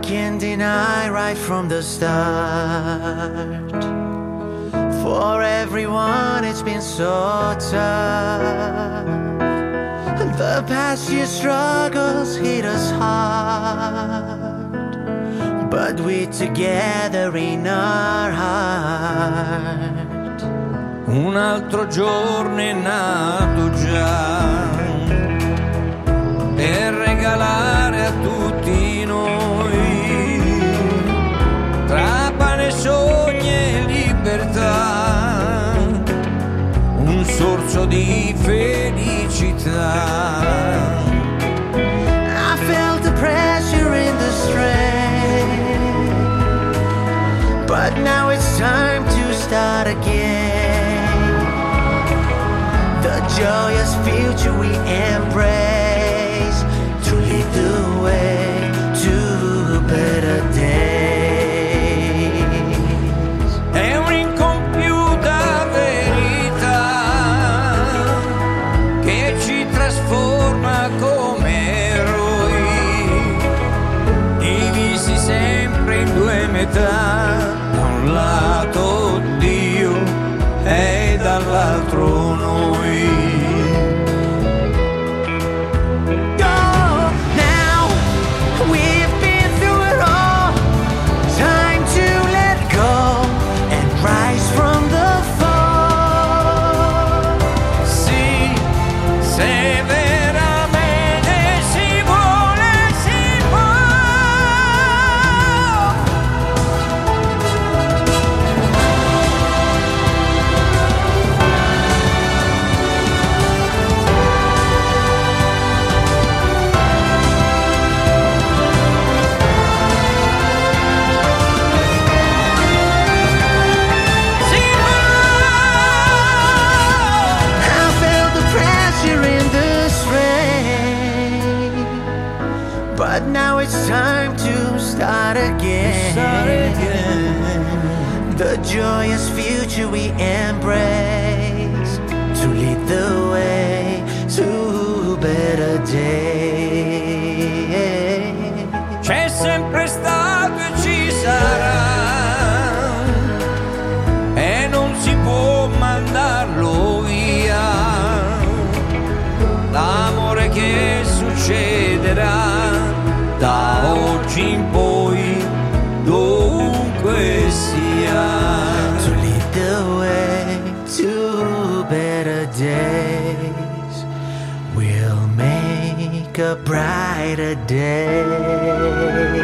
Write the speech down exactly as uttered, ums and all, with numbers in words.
can't deny right from the start. For everyone it's been so tough. The past year's struggles hit us hard, but we're together in our heart. Un altro giorno è nato già per regalare a tutti noi, tra pane, sogni e libertà, un sorso di felicità. I felt the pressure in the strain, but now it's time to start again. The joyous future we embrace, to lead the way to better days. È un'incompiuta verità che ci trasforma come eroi, divisi sempre in due metà, da un lato Dio e dall'altro noi. Now it's time to start again. Start again. The joyous future we embrace, to lead the way to better days. C'è sempre stato e ci sarà, e non si può mandarlo via, l'amore che succederà da oggi in poi, dovunque sia. To lead the way to better days, we'll make a brighter day.